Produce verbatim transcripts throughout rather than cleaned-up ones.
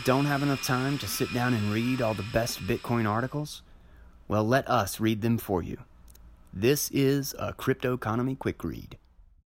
don't have enough time to sit down and read all the best Bitcoin articles? Well, let us read them for you. This is a Crypto Economy Quick Read.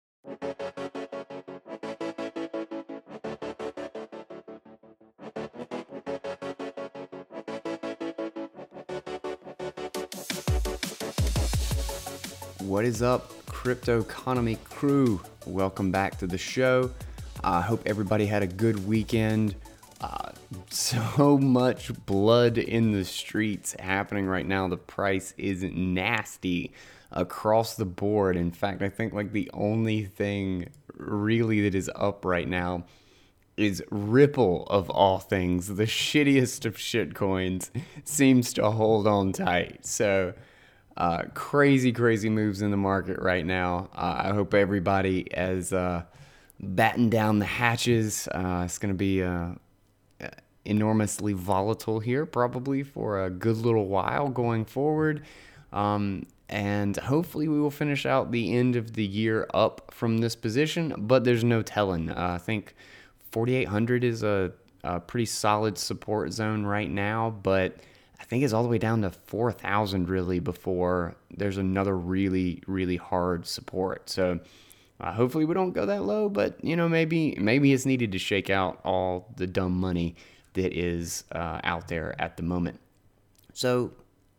What is up, Crypto Economy crew? Welcome back to the show. I uh, hope everybody had a good weekend. Uh, so much blood in the streets happening right now. The price is nasty across the board. In fact, I think like the only thing really that is up right now is Ripple, of all things. The shittiest of shitcoins seems to hold on tight. So uh, crazy, crazy moves in the market right now. Uh, I hope everybody is uh, batting down the hatches. Uh, it's going to be uh, enormously volatile here, probably for a good little while going forward. Um, and hopefully we will finish out the end of the year up from this position, but there's no telling. Uh, I think forty-eight hundred is a, a pretty solid support zone right now, but I think it's all the way down to four thousand really before there's another really, really hard support. So uh, hopefully we don't go that low, but you know, maybe maybe it's needed to shake out all the dumb money that is uh, out there at the moment. So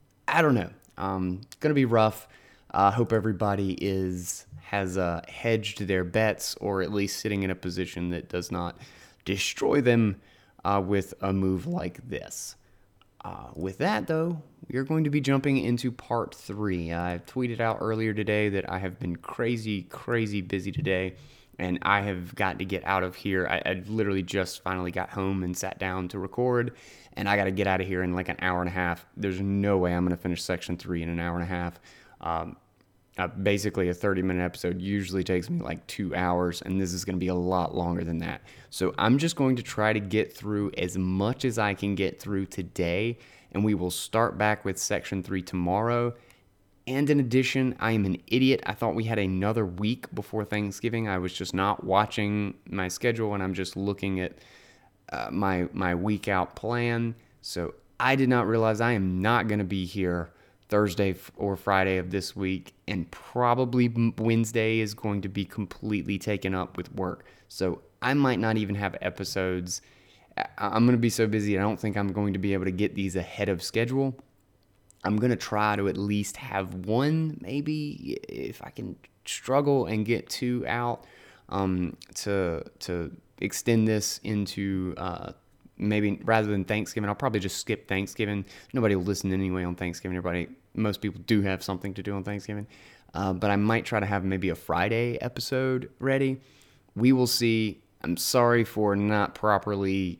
I don't know. Um, it's gonna be rough. I uh, hope everybody is has uh, hedged their bets, or at least sitting in a position that does not destroy them uh, with a move like this. Uh, with that, though, we are going to be jumping into part three. I tweeted out earlier today that I have been crazy, crazy busy today, and I have got to get out of here. I, I literally just finally got home and sat down to record, and I got to get out of here in like an hour and a half. There's no way I'm going to finish section three in an hour and a half. Um, uh, basically, a thirty-minute episode usually takes me like two hours, and this is going to be a lot longer than that. So I'm just going to try to get through as much as I can get through today, and we will start back with section three tomorrow. And in addition, I am an idiot. I thought we had another week before Thanksgiving. I was just not watching my schedule, and I'm just looking at uh, my my week out plan. So I did not realize I am not going to be here Thursday or Friday of this week, and probably Wednesday is going to be completely taken up with work. So I might not even have episodes. I'm going to be so busy, I don't think I'm going to be able to get these ahead of schedule. I'm going to try to at least have one, maybe, if I can struggle and get two out, um, to to extend this into uh, maybe rather than Thanksgiving. I'll probably just skip Thanksgiving. Nobody will listen anyway on Thanksgiving. Everybody, most people do have something to do on Thanksgiving. Uh, but I might try to have maybe a Friday episode ready. We will see. I'm sorry for not properly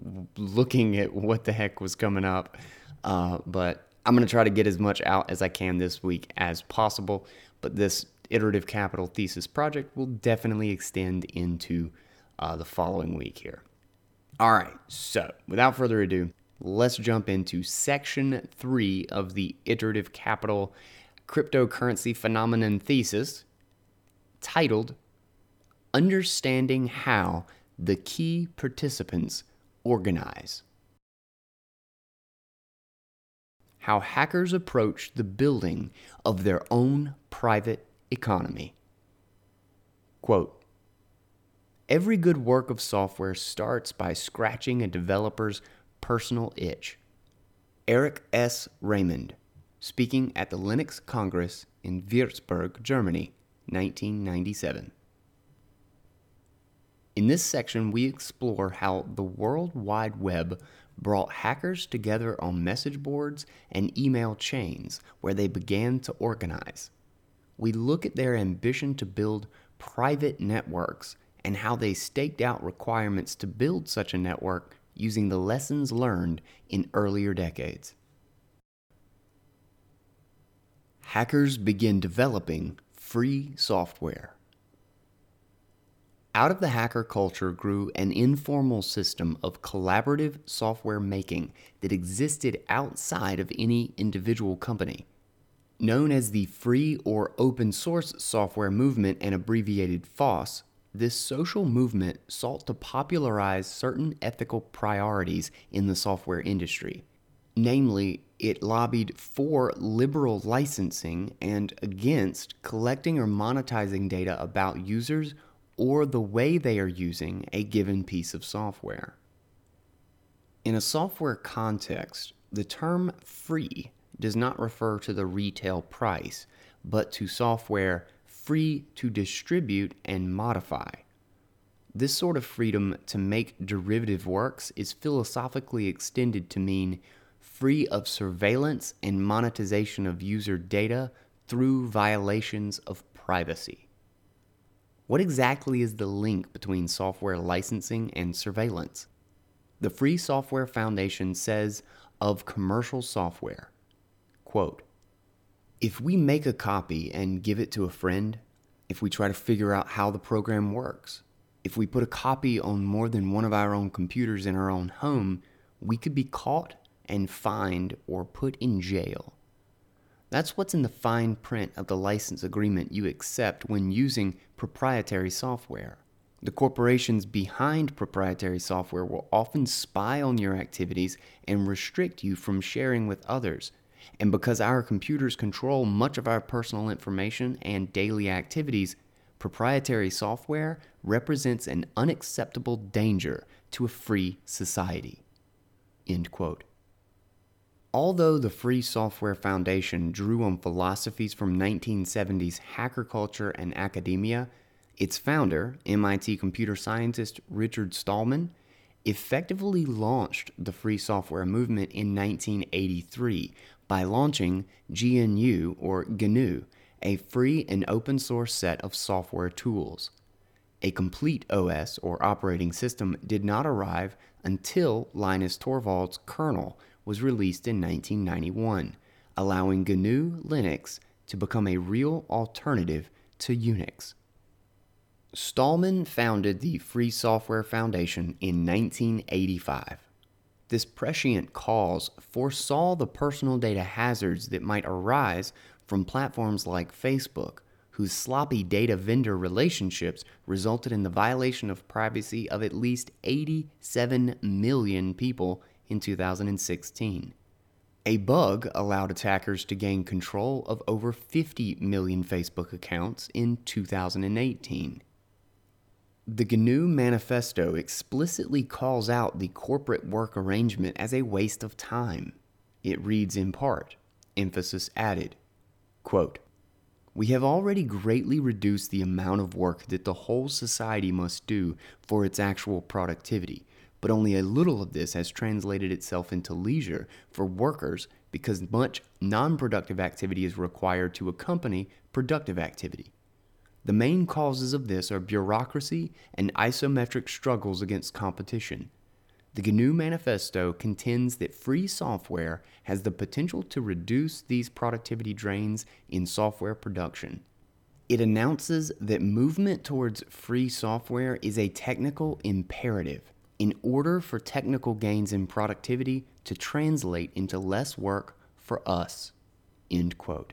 looking at what the heck was coming up, uh, but I'm going to try to get as much out as I can this week as possible, but this iterative capital thesis project will definitely extend into uh, the following week here. All right, so without further ado, let's jump into section three of the iterative capital cryptocurrency phenomenon thesis, titled Understanding How the Key Participants Organize. How hackers approach the building of their own private economy. Quote, every good work of software starts by scratching a developer's personal itch. Eric S. Raymond, speaking at the Linux Congress in Würzburg, Germany, nineteen ninety-seven. In this section, we explore how the World Wide Web brought hackers together on message boards and email chains where they began to organize. We look at their ambition to build private networks and how they staked out requirements to build such a network using the lessons learned in earlier decades. Hackers begin developing free software. Out of the hacker culture grew an informal system of collaborative software making that existed outside of any individual company. Known as the Free or Open Source Software Movement and abbreviated FOSS, This social movement sought to popularize certain ethical priorities in the software industry. Namely, it lobbied for liberal licensing and against collecting or monetizing data about users or the way they are using a given piece of software. In a software context, the term free does not refer to the retail price, but to software free to distribute and modify. This sort of freedom to make derivative works is philosophically extended to mean free of surveillance and monetization of user data through violations of privacy. What exactly is the link between software licensing and surveillance? The Free Software Foundation says of commercial software, quote, "If we make a copy and give it to a friend, if we try to figure out how the program works, if we put a copy on more than one of our own computers in our own home, we could be caught and fined or put in jail. That's what's in the fine print of the license agreement you accept when using proprietary software. The corporations behind proprietary software will often spy on your activities and restrict you from sharing with others. And because our computers control much of our personal information and daily activities, proprietary software represents an unacceptable danger to a free society." End quote. Although the Free Software Foundation drew on philosophies from nineteen seventies hacker culture and academia, its founder, M I T computer scientist Richard Stallman, effectively launched the free software movement in nineteen eighty-three by launching G N U, or G N U, a free and open source set of software tools. A complete O S, or operating system, did not arrive until Linus Torvalds' kernel was released in nineteen ninety-one, allowing G N U Linux to become a real alternative to Unix. Stallman founded the Free Software Foundation in nineteen eighty-five. This prescient cause foresaw the personal data hazards that might arise from platforms like Facebook, whose sloppy data vendor relationships resulted in the violation of privacy of at least eighty-seven million people in two thousand sixteen. A bug allowed attackers to gain control of over fifty million Facebook accounts in two thousand eighteen. The G N U Manifesto explicitly calls out the corporate work arrangement as a waste of time. It reads in part, emphasis added, quote, "We have already greatly reduced the amount of work that the whole society must do for its actual productivity, but only a little of this has translated itself into leisure for workers because much non-productive activity is required to accompany productive activity. The main causes of this are bureaucracy and isometric struggles against competition. The G N U Manifesto contends that free software has the potential to reduce these productivity drains in software production. It announces that movement towards free software is a technical imperative in order for technical gains in productivity to translate into less work for us." End quote.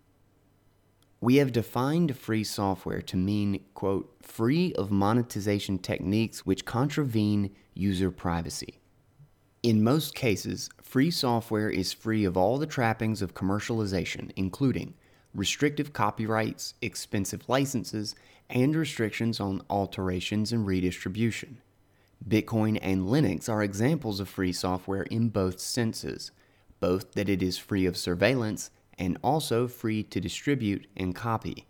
We have defined free software to mean, quote, "free of monetization techniques which contravene user privacy." In most cases, free software is free of all the trappings of commercialization, including restrictive copyrights, expensive licenses, and restrictions on alterations and redistribution. Bitcoin and Linux are examples of free software in both senses, both that it is free of surveillance and also free to distribute and copy.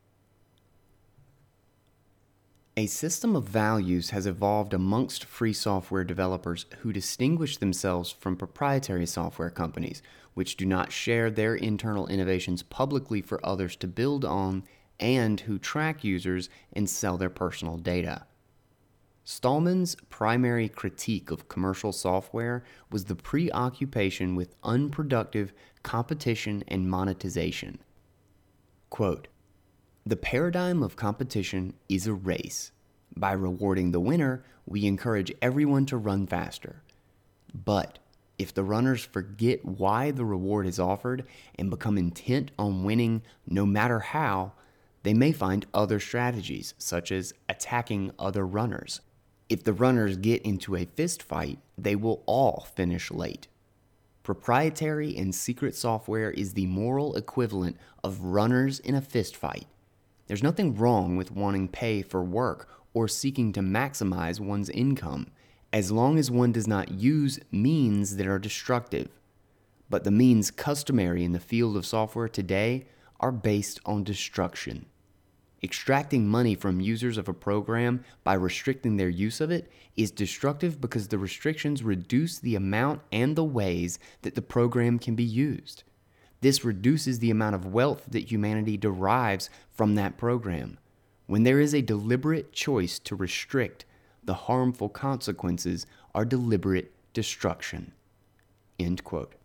A system of values has evolved amongst free software developers who distinguish themselves from proprietary software companies, which do not share their internal innovations publicly for others to build on, and who track users and sell their personal data. Stallman's primary critique of commercial software was the preoccupation with unproductive competition and monetization. Quote, "The paradigm of competition is a race. By rewarding the winner, we encourage everyone to run faster. But if the runners forget why the reward is offered and become intent on winning no matter how, They may find other strategies, such as attacking other runners. If the runners get into a fist fight, they will all finish late. Proprietary and secret software is the moral equivalent of runners in a fist fight. There's nothing wrong with wanting pay for work or seeking to maximize one's income, as long as one does not use means that are destructive. But the means customary in the field of software today are based on destruction. Extracting money from users of a program by restricting their use of it is destructive because the restrictions reduce the amount and the ways that the program can be used. This reduces the amount of wealth that humanity derives from that program. When there is a deliberate choice to restrict, the harmful consequences are deliberate destruction. End quote.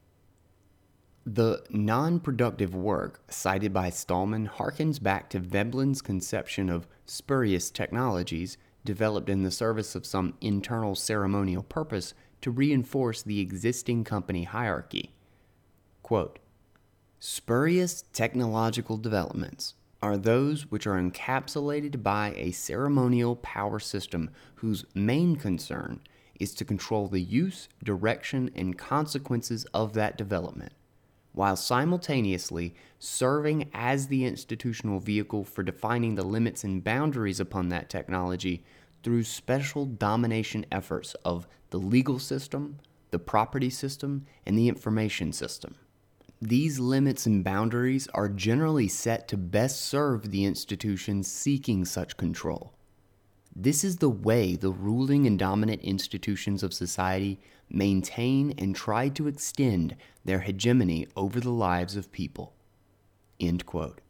The non-productive work cited by Stallman harkens back to Veblen's conception of spurious technologies developed in the service of some internal ceremonial purpose to reinforce the existing company hierarchy. Quote, "Spurious technological developments are those which are encapsulated by a ceremonial power system whose main concern is to control the use, direction, and consequences of that development, while simultaneously serving as the institutional vehicle for defining the limits and boundaries upon that technology through special domination efforts of the legal system, the property system, and the information system. These limits and boundaries are generally set to best serve the institutions seeking such control. This is the way the ruling and dominant institutions of society maintain and try to extend their hegemony over the lives of people." End quote.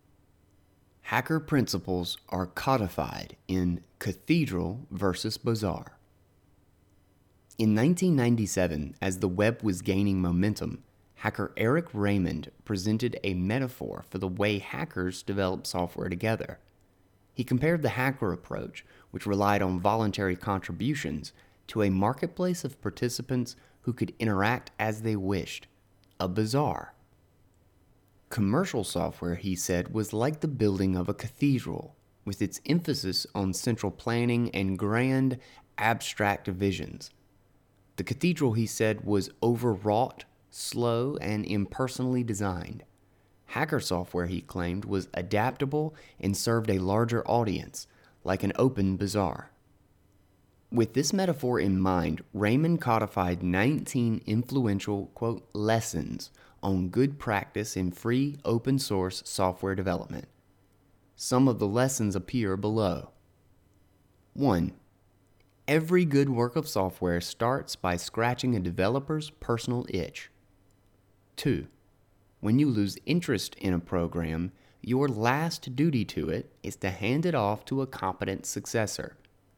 Hacker principles are codified in Cathedral versus Bazaar. In nineteen ninety-seven, as the web was gaining momentum, hacker Eric Raymond presented a metaphor for the way hackers develop software together. He compared the hacker approach, which relied on voluntary contributions, to a marketplace of participants who could interact as they wished, a bazaar. Commercial software, he said, was like the building of a cathedral, with its emphasis on central planning and grand, abstract visions. The cathedral, he said, was overwrought, slow, and impersonally designed. Hacker software, he claimed, was adaptable and served a larger audience, like an open bazaar. With this metaphor in mind, Raymond codified nineteen influential, quote, lessons on good practice in free, open-source software development. Some of the lessons appear below. one. Every good work of software starts by scratching a developer's personal itch. two. When you lose interest in a program, your last duty to it is to hand it off to a competent successor.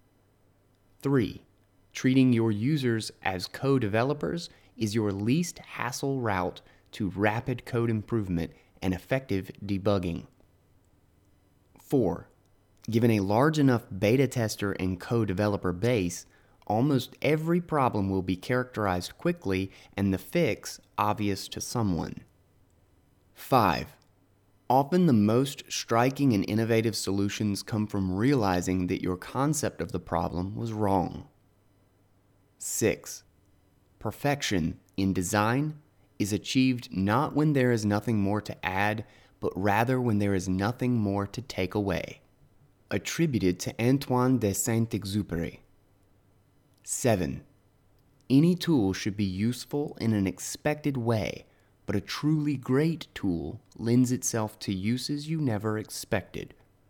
three. Treating your users as co-developers is your least hassle route to rapid code improvement and effective debugging. four. Given a large enough beta tester and co-developer base, almost every problem will be characterized quickly and the fix obvious to someone. five. Often the most striking and innovative solutions come from realizing that your concept of the problem was wrong. six. Perfection in design is achieved not when there is nothing more to add, but rather when there is nothing more to take away. Attributed to Antoine de Saint-Exupéry. seven. Any tool should be useful in an expected way, but a truly great tool lends itself to uses you never expected.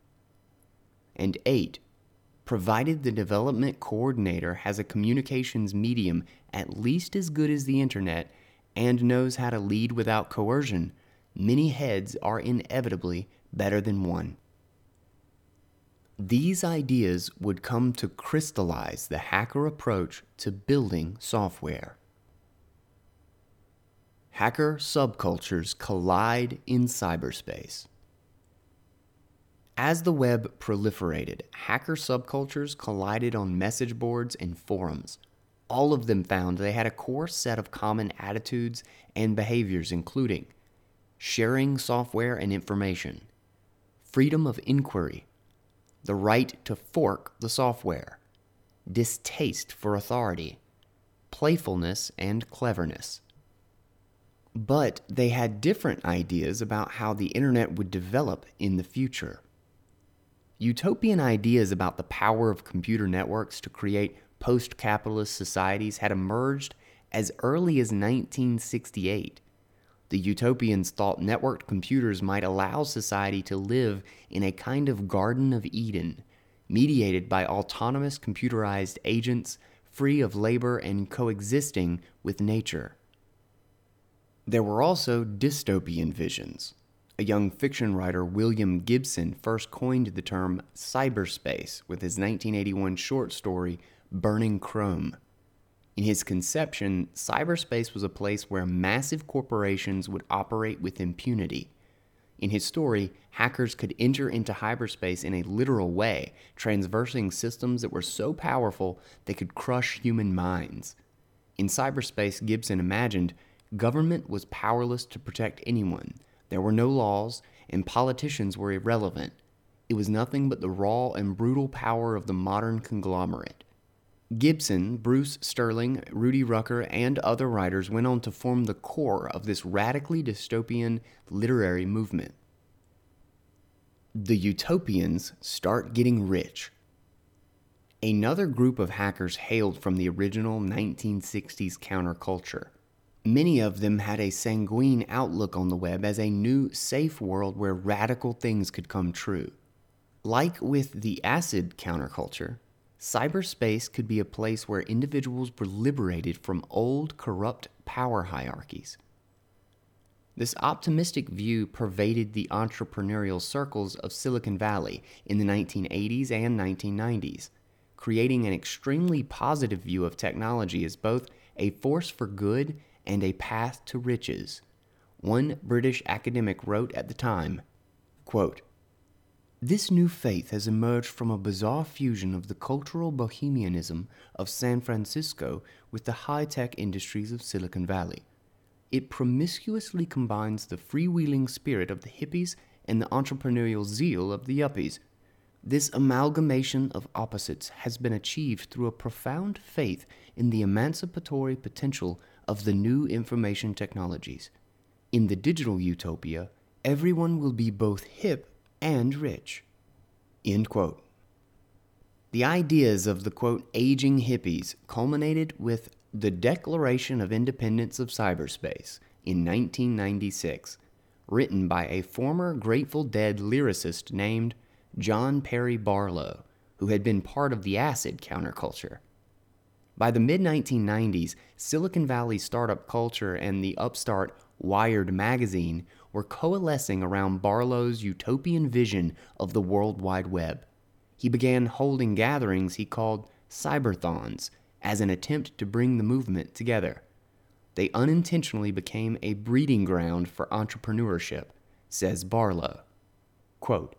And eight. Provided the development coordinator has a communications medium at least as good as the internet and knows how to lead without coercion, many heads are inevitably better than one. These ideas would come to crystallize the hacker approach to building software. Hacker subcultures collide in cyberspace. As the web proliferated, hacker subcultures collided on message boards and forums. All of them found they had a core set of common attitudes and behaviors, including sharing software and information, freedom of inquiry, the right to fork the software, distaste for authority, playfulness, and cleverness. But they had different ideas about how the internet would develop in the future. Utopian ideas about the power of computer networks to create post-capitalist societies had emerged as early as nineteen sixty-eight. The utopians thought networked computers might allow society to live in a kind of Garden of Eden, mediated by autonomous computerized agents, free of labor and coexisting with nature. There were also dystopian visions. A young fiction writer, William Gibson, first coined the term cyberspace with his nineteen eighty-one short story, Burning Chrome. In his conception, cyberspace was a place where massive corporations would operate with impunity. In his story, hackers could enter into hyperspace in a literal way, traversing systems that were so powerful they could crush human minds. In cyberspace, Gibson imagined government was powerless to protect anyone. There were no laws, and politicians were irrelevant. It was nothing but the raw and brutal power of the modern conglomerate. Gibson, Bruce Sterling, Rudy Rucker, and other writers went on to form the core of this radically dystopian literary movement. The utopians start getting rich. Another group of hackers hailed from the original nineteen sixties counterculture. Many of them had a sanguine outlook on the web as a new, safe world where radical things could come true. Like with the acid counterculture, cyberspace could be a place where individuals were liberated from old, corrupt power hierarchies. This optimistic view pervaded the entrepreneurial circles of Silicon Valley in the nineteen eighties and nineteen nineties, creating an extremely positive view of technology as both a force for good and a path to riches. One British academic wrote at the time, quote, "This new faith has emerged from a bizarre fusion of the cultural bohemianism of San Francisco with the high-tech industries of Silicon Valley. It promiscuously combines the freewheeling spirit of the hippies and the entrepreneurial zeal of the yuppies. This amalgamation of opposites has been achieved through a profound faith in the emancipatory potential of the new information technologies. In the digital utopia, everyone will be both hip and rich." End quote. The ideas of the, quote, aging hippies culminated with the Declaration of Independence of Cyberspace in nineteen ninety-six, written by a former Grateful Dead lyricist named John Perry Barlow, who had been part of the acid counterculture. By the mid nineteen nineties, Silicon Valley startup culture and the upstart Wired magazine were coalescing around Barlow's utopian vision of the World Wide Web. He began holding gatherings he called cyberthons as an attempt to bring the movement together. They unintentionally became a breeding ground for entrepreneurship, says Barlow. Quote,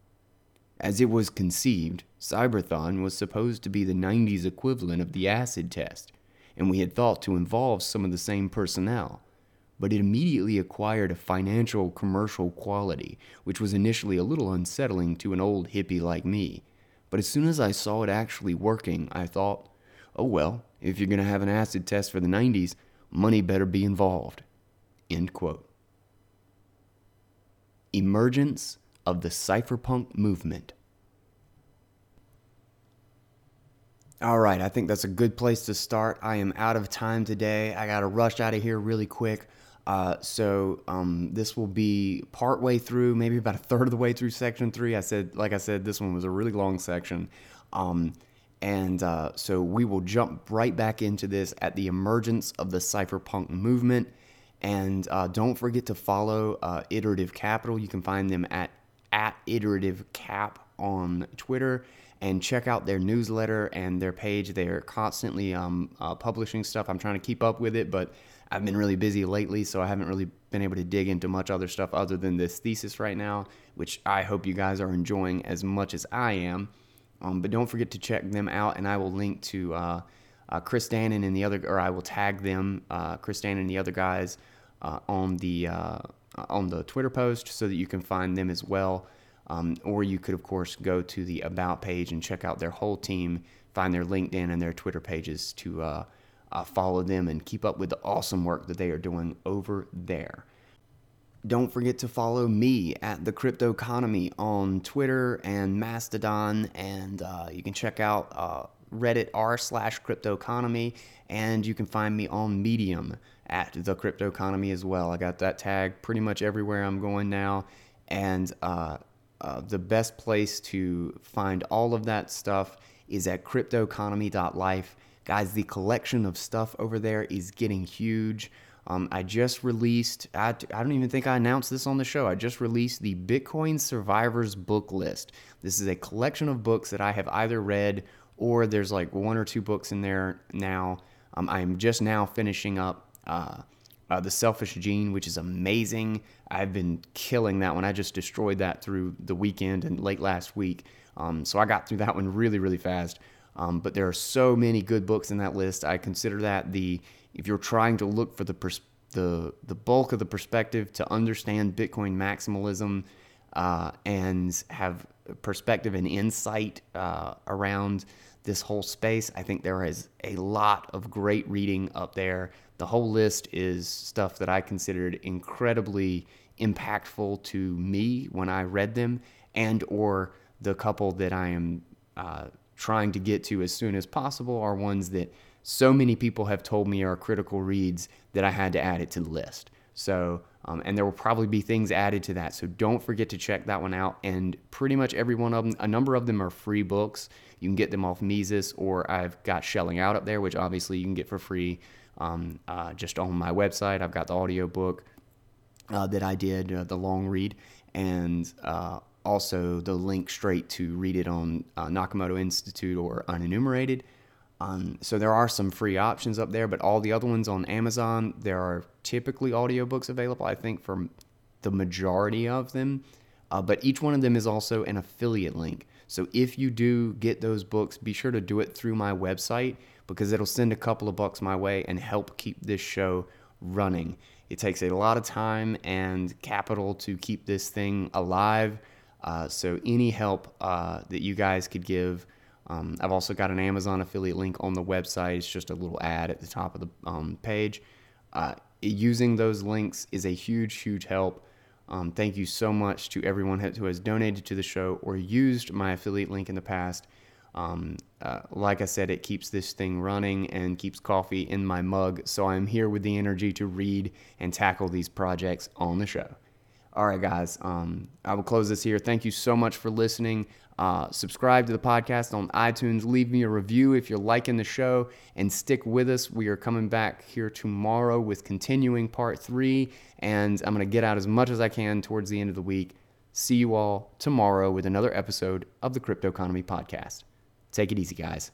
"As it was conceived, Cyberthon was supposed to be the nineties equivalent of the acid test, and we had thought to involve some of the same personnel. But it immediately acquired a financial commercial quality, which was initially a little unsettling to an old hippie like me. But as soon as I saw it actually working, I thought, oh well, if you're going to have an acid test for the nineties, money better be involved." End quote. Emergence of the cypherpunk movement. All right, I think that's a good place to start. I am out of time today. I got to rush out of here really quick. Uh, so um, this will be part way through, maybe about a third of the way through section three. I said, like I said, this one was a really long section. Um, and uh, so we will jump right back into this at the emergence of the cypherpunk movement. And uh, don't forget to follow uh, Iterative Capital. You can find them at, at Iterative Cap on Twitter. And check out their newsletter and their page. They are constantly um, uh, publishing stuff. I'm trying to keep up with it, but I've been really busy lately, so I haven't really been able to dig into much other stuff other than this thesis right now, which I hope you guys are enjoying as much as I am. Um, but don't forget to check them out, and I will link to uh, uh, Chris Dannon and the other, or I will tag them, uh, Chris Dannon and the other guys, uh, on the uh, on the Twitter post so that you can find them as well. Um, or you could, of course, go to the About page and check out their whole team, find their LinkedIn and their Twitter pages to uh, uh, follow them and keep up with the awesome work that they are doing over there. Don't forget to follow me at the Crypto Economy on Twitter and Mastodon, and uh, you can check out uh, Reddit r slash Crypto Economy, and you can find me on Medium at the Crypto Economy as well. I got that tag pretty much everywhere I'm going now, and uh, uh, the best place to find all of that stuff is at crypto economy dot life. Guys, the collection of stuff over there is getting huge. Um, I just released, I, I don't even think I announced this on the show. I just released the Bitcoin Survivors book list. This is a collection of books that I have either read or there's like one or two books in there now. Um, I'm just now finishing up uh, uh, The Selfish Gene, which is amazing. I've been killing that one. I just destroyed that through the weekend and late last week. Um, so I got through that one really, really fast. Um, but there are so many good books in that list. I consider that the if you're trying to look for the pers- the the bulk of the perspective to understand Bitcoin maximalism uh, and have perspective and insight uh, around this whole space, I think there is a lot of great reading up there. The whole list is stuff that I considered incredibly impactful to me when I read them, and or the couple that I am uh, trying to get to as soon as possible are ones that so many people have told me are critical reads that I had to add it to the list. So, um, and there will probably be things added to that. So don't forget to check that one out. And pretty much every one of them, a number of them are free books. You can get them off Mises, or I've got Shelling Out up there, which obviously you can get for free um, uh, just on my website. I've got the audio book uh, that I did, uh, the long read, and uh, also the link straight to read it on uh, Nakamoto Institute or Unenumerated. Um, so there are some free options up there, but all the other ones on Amazon, there are typically audiobooks available, I think, for the majority of them. Uh, but each one of them is also an affiliate link. So if you do get those books, be sure to do it through my website, because it'll send a couple of bucks my way and help keep this show running. It takes a lot of time and capital to keep this thing alive. Uh, so any help uh, that you guys could give. Um, I've also got an Amazon affiliate link on the website. It's just a little ad at the top of the um, page. Uh, using those links is a huge, huge help. Um, thank you so much to everyone who has donated to the show or used my affiliate link in the past. Um, uh, like I said, it keeps this thing running and keeps coffee in my mug, so I'm here with the energy to read and tackle these projects on the show. All right, guys, um, I will close this here. Thank you so much for listening. Uh, subscribe to the podcast on iTunes. Leave me a review if you're liking the show, and stick with us. We are coming back here tomorrow with continuing part three, and I'm going to get out as much as I can towards the end of the week. See you all tomorrow with another episode of the Crypto Economy Podcast. Take it easy, guys.